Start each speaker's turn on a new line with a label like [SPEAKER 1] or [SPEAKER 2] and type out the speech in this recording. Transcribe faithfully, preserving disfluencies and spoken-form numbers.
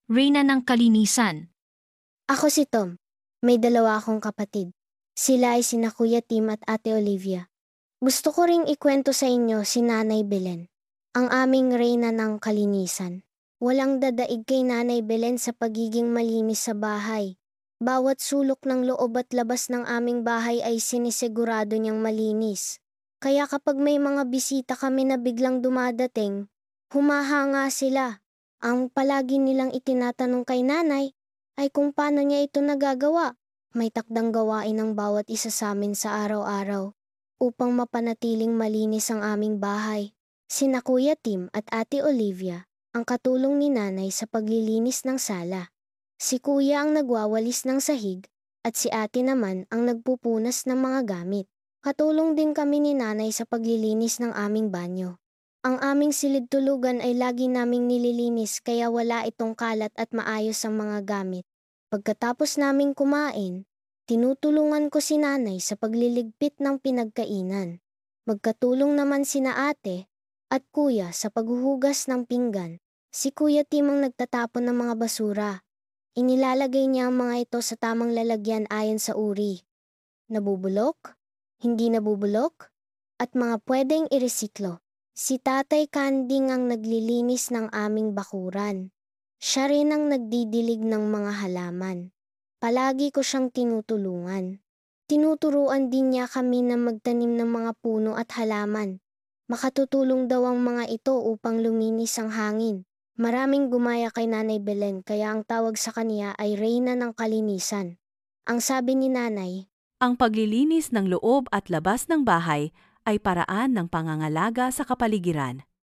[SPEAKER 1] Reyna ng Kalinisan.
[SPEAKER 2] Ako si Tom. May dalawa akong kapatid. Sila ay sina Kuya Tim at Ate Olivia. Gusto ko ring ikwento sa inyo si Nanay Belen, ang aming reyna ng kalinisan. Walang dadaig kay Nanay Belen sa pagiging malinis sa bahay. Bawat sulok ng loob at labas ng aming bahay ay sinisigurado niyang malinis. Kaya kapag may mga bisita kami na biglang dumadating, humahanga sila. Ang palagi nilang itinatanong kay Nanay ay kung paano niya ito nagagawa. May takdang gawain ang bawat isa sa amin sa araw-araw upang mapanatiling malinis ang aming bahay. Sina Kuya Tim at Ate Olivia ang katulong ni Nanay sa paglilinis ng sala. Si Kuya ang nagwawalis ng sahig at si Ate naman ang nagpupunas ng mga gamit. Katulong din kami ni Nanay sa paglilinis ng aming banyo. Ang aming silid tulugan ay lagi naming nililinis kaya wala itong kalat at maayos ang mga gamit. Pagkatapos naming kumain, tinutulungan ko si Nanay sa pagliligpit ng pinagkainan. Magkatulong naman sina Ate at Kuya sa paghuhugas ng pinggan. Si Kuya Tim ang nagtatapon ng mga basura. Inilalagay niya ang mga ito sa tamang lalagyan ayon sa uri. Nabubulok, hindi nabubulok, at mga pwedeng iresiklo. Si Tatay Kanding ang naglilinis ng aming bakuran. Siya rin ang nagdidilig ng mga halaman. Palagi ko siyang tinutulungan. Tinuturuan din niya kami na magtanim ng mga puno at halaman. Makatutulong daw ang mga ito upang luminis ang hangin. Maraming gumaya kay Nanay Belen kaya ang tawag sa kaniya ay Reyna ng Kalinisan. Ang sabi ni Nanay,
[SPEAKER 3] Ang paglilinis ng loob at labas ng bahay ay paraan ng pangangalaga sa kapaligiran.